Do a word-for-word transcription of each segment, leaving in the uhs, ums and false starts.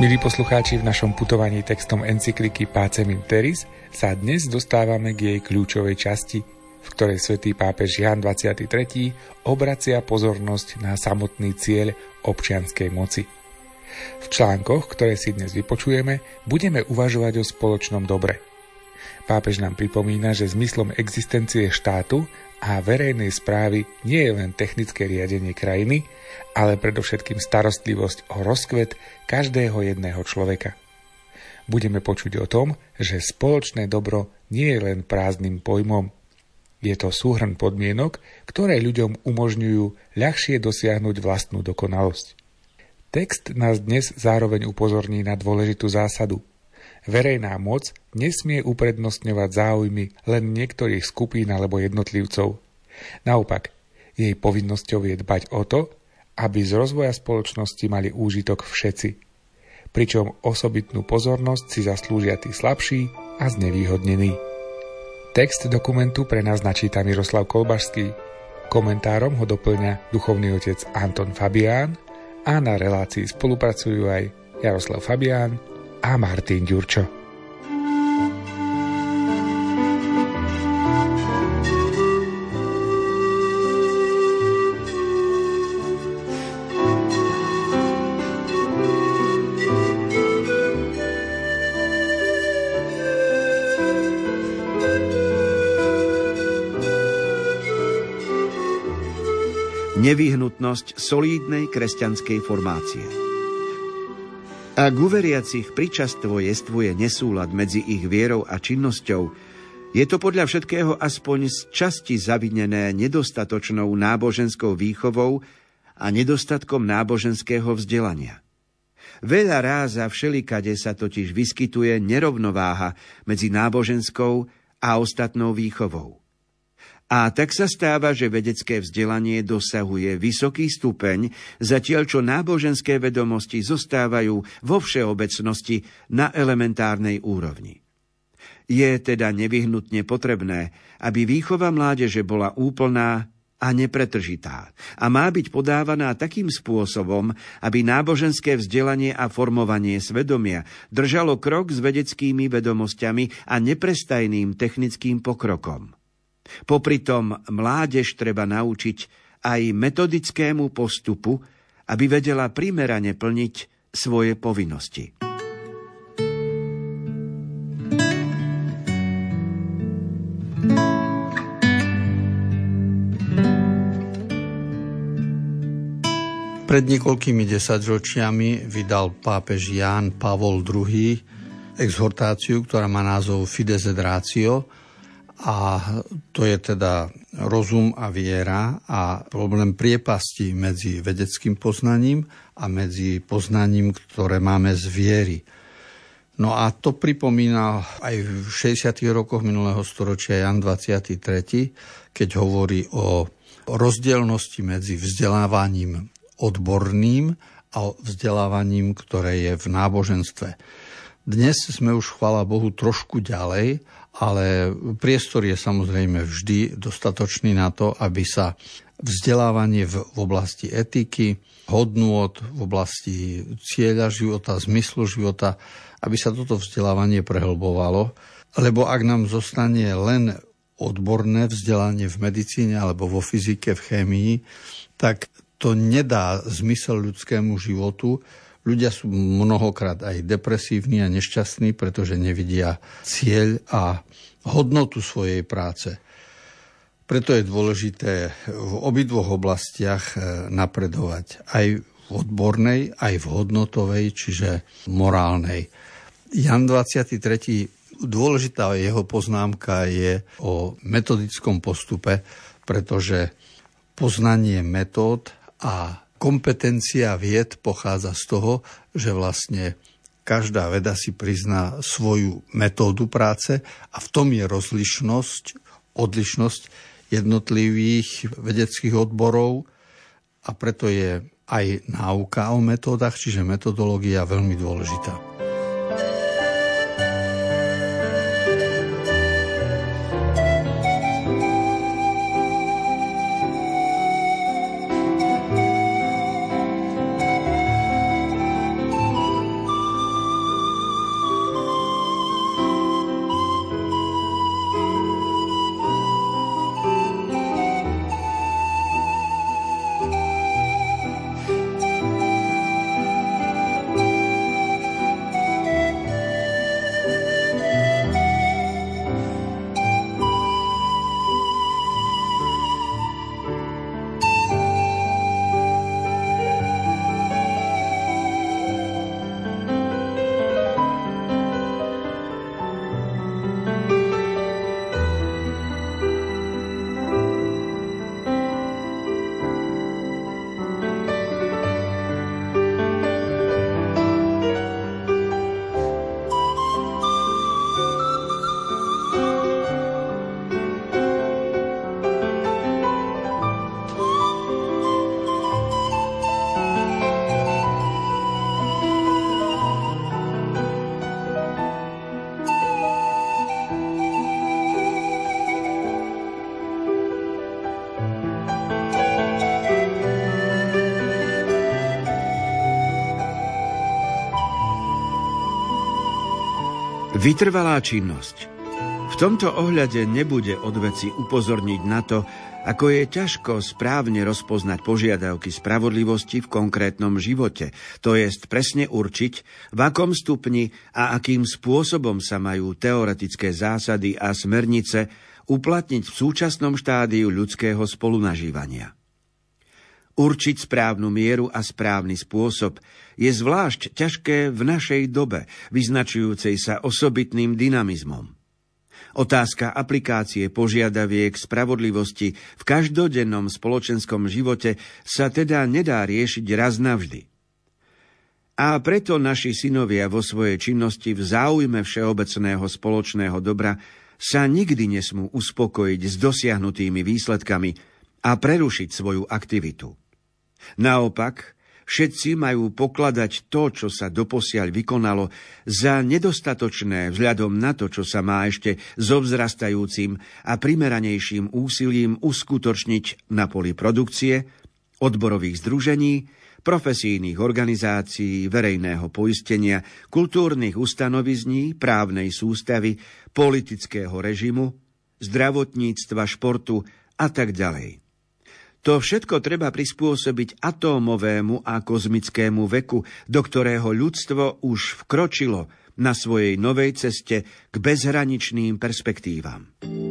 Milí poslucháči, v našom putovaní textom encykliky Pacem in Terris sa dnes dostávame k jej kľúčovej časti, v ktorej svätý pápež Ján dvadsiaty tretí obracia pozornosť na samotný cieľ občianskej moci. V článkoch, ktoré si dnes vypočujeme, budeme uvažovať o spoločnom dobre. Pápež nám pripomína, že zmyslom existencie štátu a verejnej správy nie je len technické riadenie krajiny, ale predovšetkým starostlivosť o rozkvet každého jedného človeka. Budeme počuť o tom, že spoločné dobro nie je len prázdnym pojmom. Je to súhrn podmienok, ktoré ľuďom umožňujú ľahšie dosiahnuť vlastnú dokonalosť. Text nás dnes zároveň upozorní na dôležitú zásadu. Verejná moc nesmie uprednostňovať záujmy len niektorých skupín alebo jednotlivcov. Naopak, jej povinnosťou je dbať o to, aby z rozvoja spoločnosti mali úžitok všetci. Pričom osobitnú pozornosť si zaslúžia tí slabší a znevýhodnení. Text dokumentu pre nás načíta Miroslav Kolbašský. Komentárom ho doplňa duchovný otec Anton Fabián a na relácii spolupracujú aj Jaroslav Fabián a Martin Ďurčo. Nevyhnutnosť solídnej kresťanskej formácie. Ak u veriacich pričastvo jestvuje nesúlad medzi ich vierou a činnosťou, je to podľa všetkého aspoň z časti zavinené nedostatočnou náboženskou výchovou a nedostatkom náboženského vzdelania. Veľa ráz a všelikade sa totiž vyskytuje nerovnováha medzi náboženskou a ostatnou výchovou. A tak sa stáva, že vedecké vzdelanie dosahuje vysoký stupeň, zatiaľ čo náboženské vedomosti zostávajú vo všeobecnosti na elementárnej úrovni. Je teda nevyhnutne potrebné, aby výchova mládeže bola úplná a nepretržitá a má byť podávaná takým spôsobom, aby náboženské vzdelanie a formovanie svedomia držalo krok s vedeckými vedomosťami a neprestajným technickým pokrokom. Popritom mládež treba naučiť aj metodickému postupu, aby vedela primerane plniť svoje povinnosti. Pred niekoľkými desaťročiami vydal pápež Ján Pavol druhý. exhortáciu, ktorá má názov Fides et Ratio, a to je teda rozum a viera a problém priepasti medzi vedeckým poznaním a medzi poznaním, ktoré máme z viery. No a to pripomína aj v šesťdesiatych rokoch minulého storočia Ján dvadsiaty tretí, keď hovorí o rozdielnosti medzi vzdelávaním odborným a vzdelávaním, ktoré je v náboženstve. Dnes sme už, chvála Bohu, trošku ďalej, ale priestor je samozrejme vždy dostatočný na to, aby sa vzdelávanie v, v oblasti etiky, hodnôt, v oblasti cieľa života, zmyslu života, aby sa toto vzdelávanie prehlbovalo. Lebo ak nám zostane len odborné vzdelanie v medicíne alebo vo fyzike, v chémii, tak to nedá zmysel ľudskému životu. Ľudia sú mnohokrát aj depresívni a nešťastní, pretože nevidia cieľ a hodnotu svojej práce. Preto je dôležité v obidvoch oblastiach napredovať. Aj v odbornej, aj v hodnotovej, čiže morálnej. Ján dvadsiaty tretí, dôležitá jeho poznámka je o metodickom postupe, pretože poznanie metód a kompetencia vied pochádza z toho, že vlastne každá veda si prizná svoju metódu práce a v tom je rozlišnosť, odlišnosť jednotlivých vedeckých odborov a preto je aj náuka o metódach, čiže metodológia veľmi dôležitá. Vytrvalá činnosť. V tomto ohľade nebude od veci upozorniť na to, ako je ťažko správne rozpoznať požiadavky spravodlivosti v konkrétnom živote, to jest presne určiť, v akom stupni a akým spôsobom sa majú teoretické zásady a smernice uplatniť v súčasnom štádiu ľudského spolunažívania. Určiť správnu mieru a správny spôsob je zvlášť ťažké v našej dobe, vyznačujúcej sa osobitným dynamizmom. Otázka aplikácie požiadaviek spravodlivosti v každodennom spoločenskom živote sa teda nedá riešiť raz navždy. A preto naši synovia vo svojej činnosti v záujme všeobecného spoločného dobra sa nikdy nesmú uspokojiť s dosiahnutými výsledkami a prerušiť svoju aktivitu. Naopak, všetci majú pokladať to, čo sa doposiaľ vykonalo, za nedostatočné vzhľadom na to, čo sa má ešte s obzrastajúcim a primeranejším úsilím uskutočniť na poli produkcie, odborových združení, profesijných organizácií, verejného poistenia, kultúrnych ustanovizní, právnej sústavy, politického režimu, zdravotníctva, športu a tak ďalej. To všetko treba prispôsobiť atómovému a kozmickému veku, do ktorého ľudstvo už vkročilo na svojej novej ceste k bezhraničným perspektívam.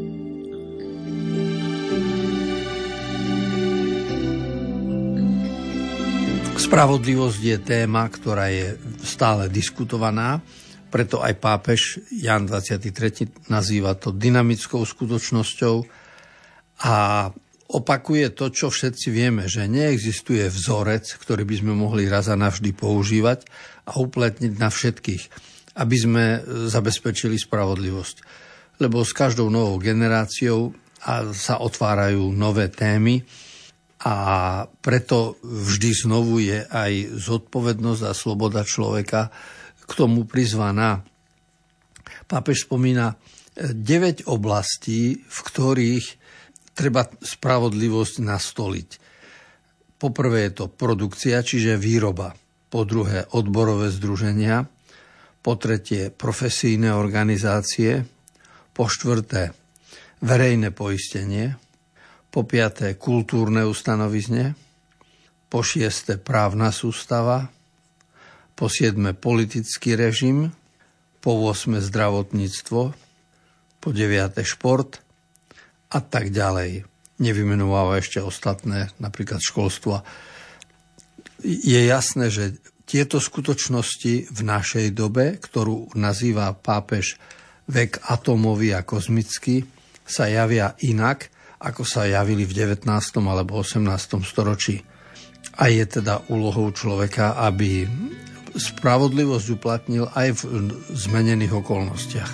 Spravodlivosť je téma, ktorá je stále diskutovaná, preto aj pápež Ján dvadsiaty tretí nazýva to dynamickou skutočnosťou a opakuje to, čo všetci vieme, že neexistuje vzorec, ktorý by sme mohli raz a navždy používať a uplatniť na všetkých, aby sme zabezpečili spravodlivosť. Lebo s každou novou generáciou sa otvárajú nové témy a preto vždy znovu je aj zodpovednosť a sloboda človeka k tomu prizvaná. Pápež spomína deväť oblastí, v ktorých treba spravodlivosť nastoliť. Poprvé je to produkcia, čiže výroba. Po druhé odborové združenia. Po tretie profesijné organizácie. Po štvrté verejné poistenie. Po piaté kultúrne ustanovizne. Po šieste právna sústava. Po siedme politický režim. Po ôsme zdravotníctvo. Po deviate šport. A tak ďalej. Nevymenováva ešte ostatné, napríklad školstvo. Je jasné, že tieto skutočnosti v našej dobe, ktorú nazýva pápež vek atómový a kozmický, sa javia inak, ako sa javili v devätnástom alebo osemnástom storočí. A je teda úlohou človeka, aby spravodlivosť uplatnil aj v zmenených okolnostiach.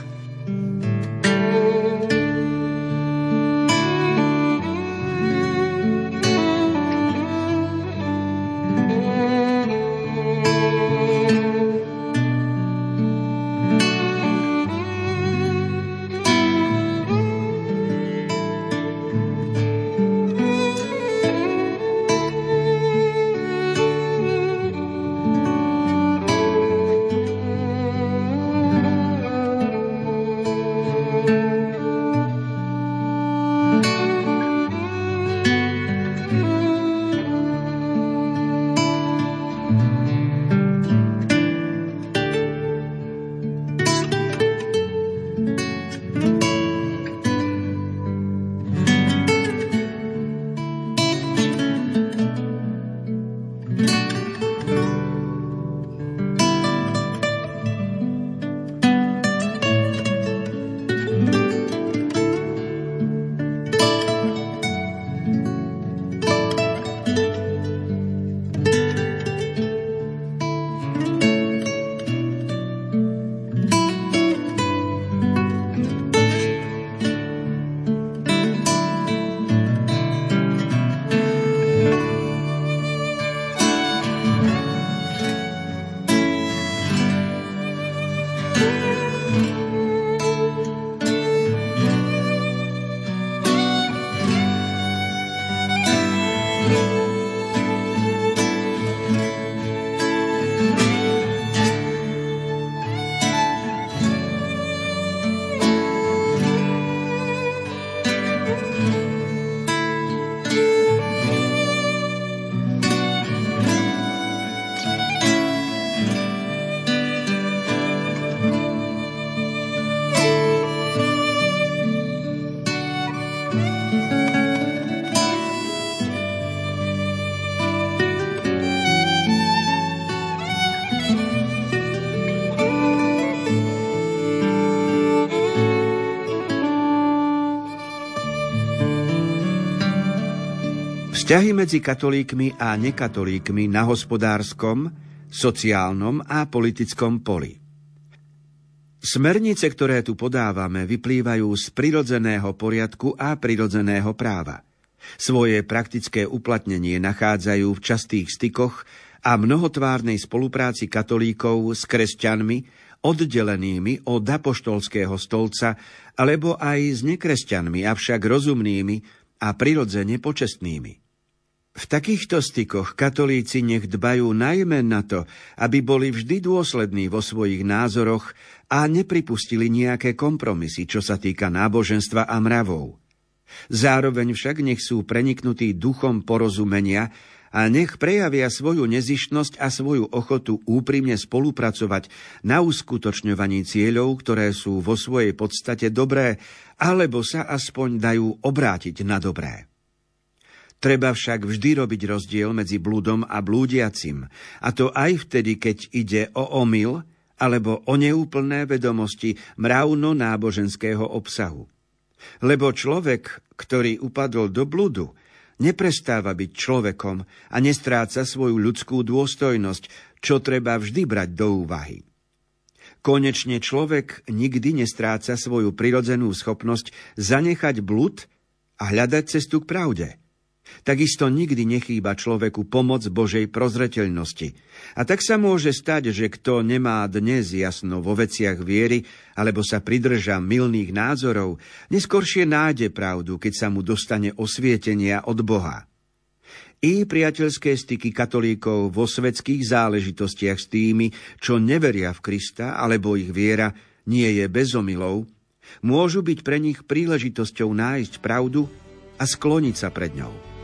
Vzťahy medzi katolíkmi a nekatolíkmi na hospodárskom, sociálnom a politickom poli. Smernice, ktoré tu podávame, vyplývajú z prirodzeného poriadku a prirodzeného práva. Svoje praktické uplatnenie nachádzajú v častých stykoch a mnohotvárnej spolupráci katolíkov s kresťanmi, oddelenými od apoštolského stolca, alebo aj s nekresťanmi, avšak rozumnými a prirodzene počestnými. V takýchto stykoch katolíci nech dbajú najmä na to, aby boli vždy dôslední vo svojich názoroch a nepripustili nejaké kompromisy, čo sa týka náboženstva a mravov. Zároveň však nech sú preniknutí duchom porozumenia a nech prejavia svoju nezištnosť a svoju ochotu úprimne spolupracovať na uskutočňovaní cieľov, ktoré sú vo svojej podstate dobré, alebo sa aspoň dajú obrátiť na dobré. Treba však vždy robiť rozdiel medzi blúdom a blúdiacim, a to aj vtedy, keď ide o omyl alebo o neúplné vedomosti mravno-náboženského obsahu. Lebo človek, ktorý upadol do blúdu, neprestáva byť človekom a nestráca svoju ľudskú dôstojnosť, čo treba vždy brať do úvahy. Konečne človek nikdy nestráca svoju prirodzenú schopnosť zanechať blud a hľadať cestu k pravde. Takisto nikdy nechýba človeku pomoc Božej prozreteľnosti. A tak sa môže stať, že kto nemá dnes jasno vo veciach viery, alebo sa pridrža mylných názorov, neskoršie nájde pravdu, keď sa mu dostane osvietenia od Boha. I priateľské styky katolíkov vo svetských záležitostiach s tými, čo neveria v Krista, alebo ich viera nie je bez omylov, môžu byť pre nich príležitosťou nájsť pravdu a skloniť sa pred ňou.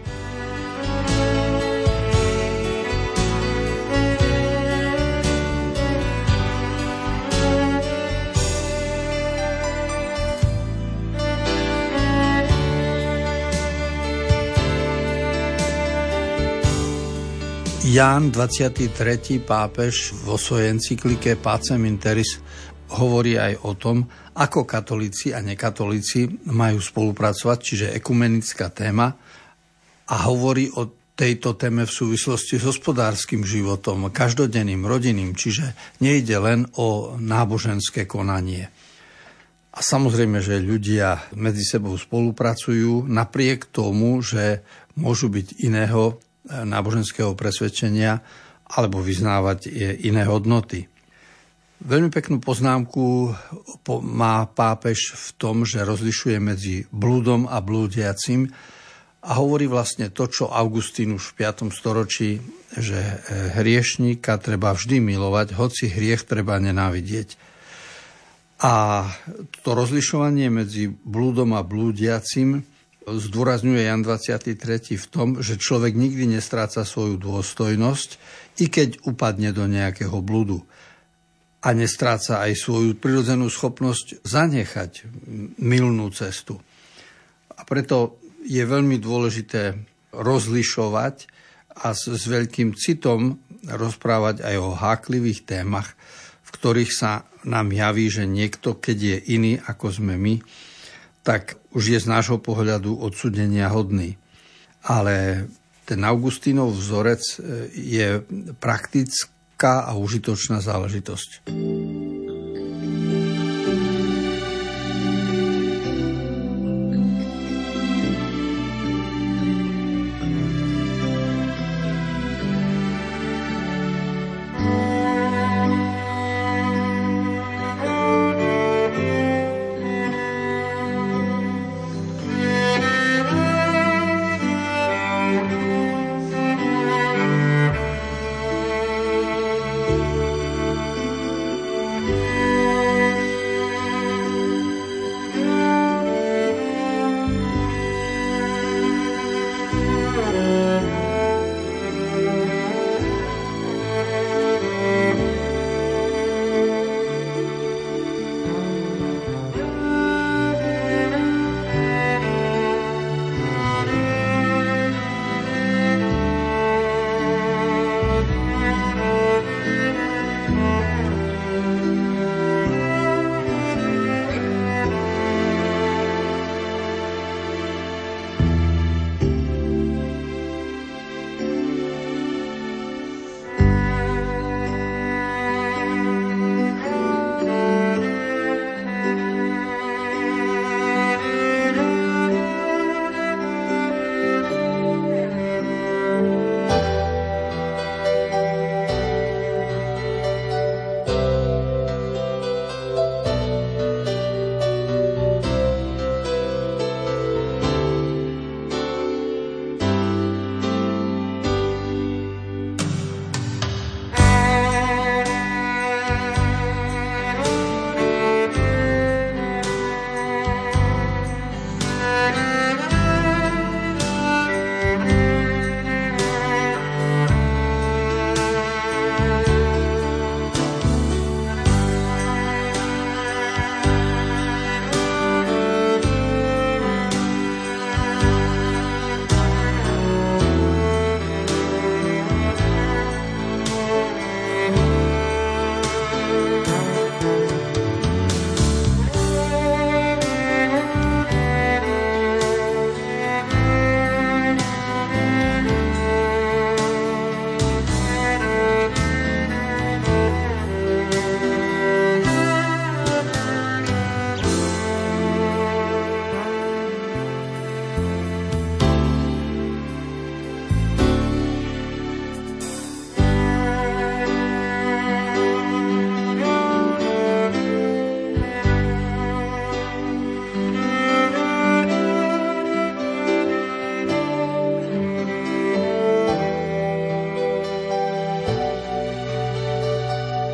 Ján dvadsiaty tretí pápež vo svojej encyklike Pacem in Terris hovorí aj o tom, ako katolíci a nekatolíci majú spolupracovať, čiže ekumenická téma, a hovorí o tejto téme v súvislosti s hospodárskym životom, každodenným, rodinným, čiže nejde len o náboženské konanie. A samozrejme, že ľudia medzi sebou spolupracujú napriek tomu, že môžu byť iného náboženského presvedčenia alebo vyznávať iné hodnoty. Veľmi peknú poznámku má pápež v tom, že rozlišuje medzi blúdom a blúdiacim a hovorí vlastne to, čo Augustín už v piatom storočí, že hriešníka treba vždy milovať, hoci hriech treba nenávidieť. A to rozlišovanie medzi blúdom a blúdiacim zdôrazňuje Ján dvadsiaty tretí v tom, že človek nikdy nestráca svoju dôstojnosť, i keď upadne do nejakého blúdu. A nestráca aj svoju prirodzenú schopnosť zanechať mylnú cestu. A preto je veľmi dôležité rozlišovať a s, s veľkým citom rozprávať aj o háklivých témach, v ktorých sa nám javí, že niekto, keď je iný ako sme my, tak už je z nášho pohľadu odsúdenia hodný. Ale ten Augustínov vzorec je praktická a užitočná záležitosť.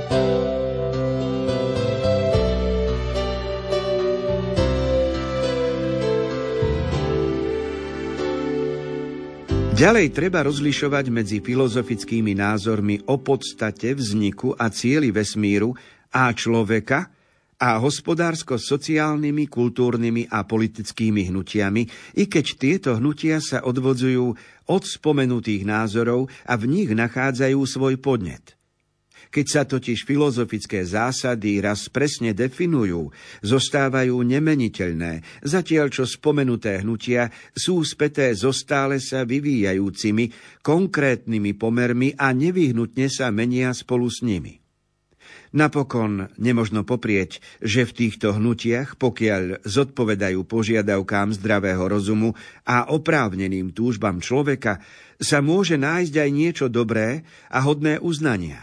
Ďalej treba rozlišovať medzi filozofickými názormi o podstate, vzniku a cieli vesmíru a človeka a hospodársko-sociálnymi, kultúrnymi a politickými hnutiami, i keď tieto hnutia sa odvodzujú od spomenutých názorov a v nich nachádzajú svoj podnet. Keď sa totiž filozofické zásady raz presne definujú, zostávajú nemeniteľné, zatiaľ čo spomenuté hnutia sú späté so stále sa vyvíjajúcimi konkrétnymi pomermi a nevyhnutne sa menia spolu s nimi. Napokon nemožno poprieť, že v týchto hnutiach, pokiaľ zodpovedajú požiadavkám zdravého rozumu a oprávneným túžbám človeka, sa môže nájsť aj niečo dobré a hodné uznania.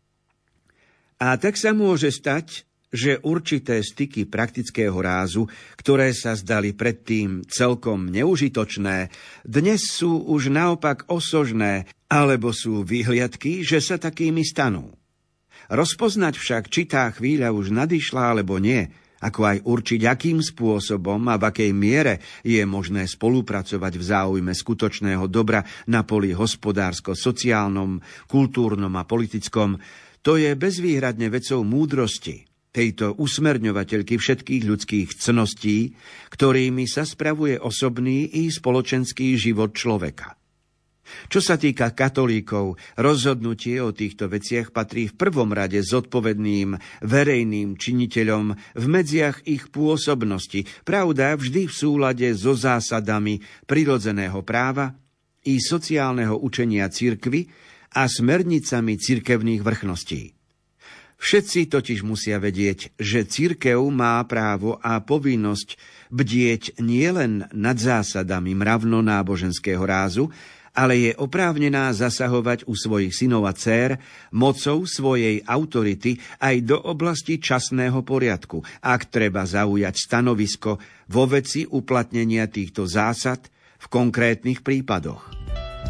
A tak sa môže stať, že určité styky praktického rázu, ktoré sa zdali predtým celkom neužitočné, dnes sú už naopak osožné, alebo sú vyhliadky, že sa takými stanú. Rozpoznať však, či tá chvíľa už nadišla alebo nie, ako aj určiť, akým spôsobom a v akej miere je možné spolupracovať v záujme skutočného dobra na poli hospodársko-sociálnom, kultúrnom a politickom, to je bezvýhradne vecou múdrosti, tejto usmerňovateľky všetkých ľudských cností, ktorými sa spravuje osobný i spoločenský život človeka. Čo sa týka katolíkov, rozhodnutie o týchto veciach patrí v prvom rade zodpovedným verejným činiteľom v medziach ich pôsobnosti, pravda vždy v súlade so zásadami prirodzeného práva i sociálneho učenia cirkvi a smernicami cirkevných vrchností. Všetci totiž musia vedieť, že cirkev má právo a povinnosť bdieť nielen nad zásadami mravno-náboženského rázu, ale je oprávnená zasahovať u svojich synov a dcér mocou svojej autority aj do oblasti časného poriadku, ak treba zaujať stanovisko vo veci uplatnenia týchto zásad v konkrétnych prípadoch.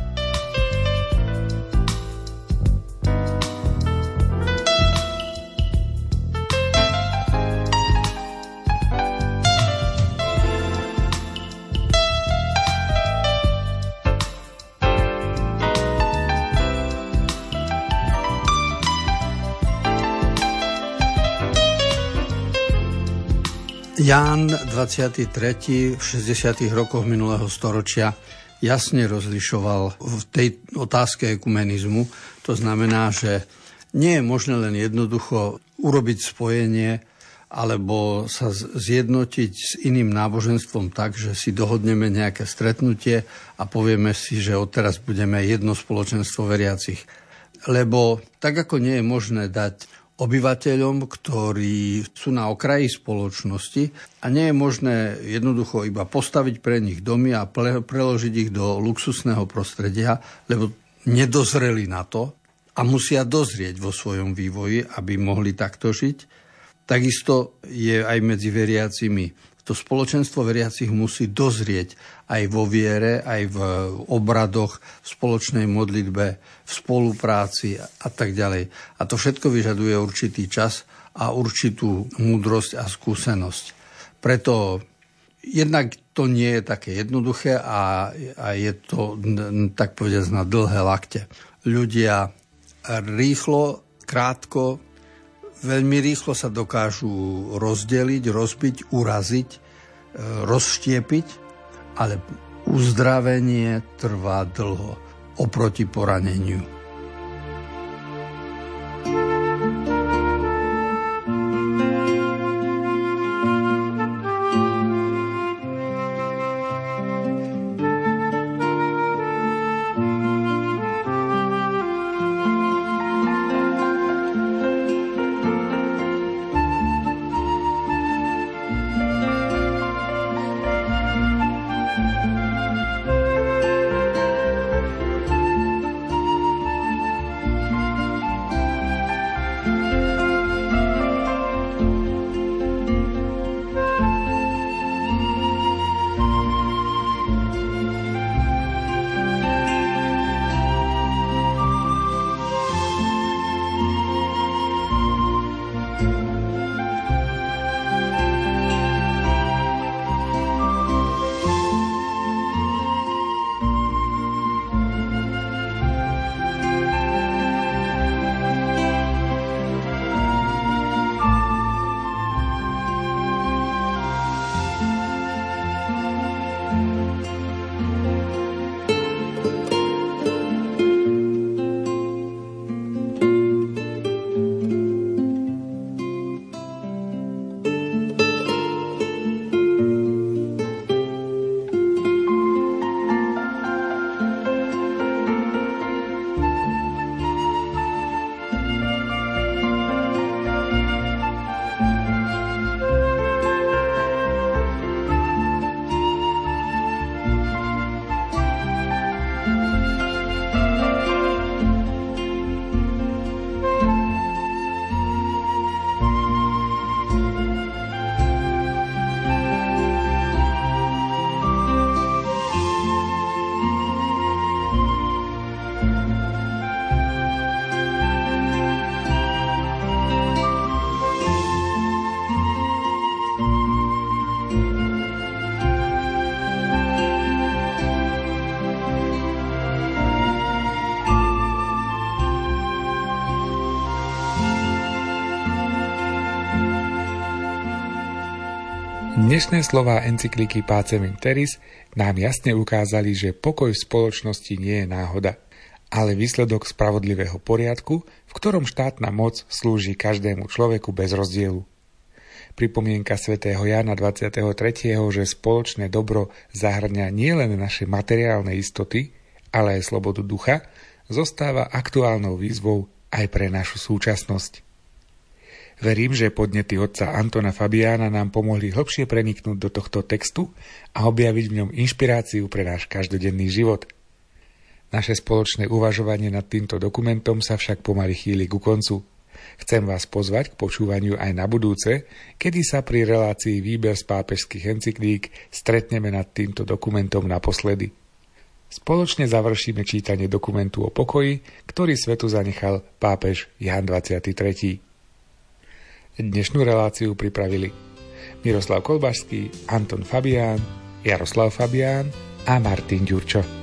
Ján dvadsiaty tretí v šesťdesiatych rokoch minulého storočia jasne rozlišoval v tej otázke ekumenizmu. To znamená, že nie je možné len jednoducho urobiť spojenie alebo sa zjednotiť s iným náboženstvom tak, že si dohodneme nejaké stretnutie a povieme si, že odteraz budeme jedno spoločenstvo veriacich. Lebo tak ako nie je možné dať obyvateľom, ktorí sú na okraji spoločnosti a nie je možné jednoducho iba postaviť pre nich domy a pre, preložiť ich do luxusného prostredia, lebo nedozreli na to a musia dozrieť vo svojom vývoji, aby mohli takto žiť. Takisto je aj medzi veriacimi. To spoločenstvo veriacich musí dozrieť aj vo viere, aj v obradoch, v spoločnej modlitbe, v spolupráci a tak ďalej. A to všetko vyžaduje určitý čas a určitú múdrosť a skúsenosť. Preto jednak to nie je také jednoduché a, a je to, tak povedať, na dlhé lakte. Ľudia rýchlo, krátko, veľmi rýchlo sa dokážu rozdeliť, rozbiť, uraziť, rozštiepiť, ale uzdravenie trvá dlho oproti poraneniu. Dnešné slová encykliky Pacem in Terris nám jasne ukázali, že pokoj v spoločnosti nie je náhoda, ale výsledok spravodlivého poriadku, v ktorom štátna moc slúži každému človeku bez rozdielu. Pripomienka svätého Jána dvadsiateho tretieho že spoločné dobro zahŕňa nielen naše materiálne istoty, ale aj slobodu ducha, zostáva aktuálnou výzvou aj pre našu súčasnosť. Verím, že podnety otca Antona Fabiána nám pomohli hlbšie preniknúť do tohto textu a objaviť v ňom inšpiráciu pre náš každodenný život. Naše spoločné uvažovanie nad týmto dokumentom sa však pomaly chýli ku koncu. Chcem vás pozvať k počúvaniu aj na budúce, kedy sa pri relácii Výber z pápežských encyklík stretneme nad týmto dokumentom naposledy. Spoločne završíme čítanie dokumentu o pokoji, ktorý svetu zanechal pápež Ján dvadsiaty tretí Dnešnú reláciu pripravili Miroslav Kolbašský, Anton Fabián, Jaroslav Fabián a Martin Ďurčo.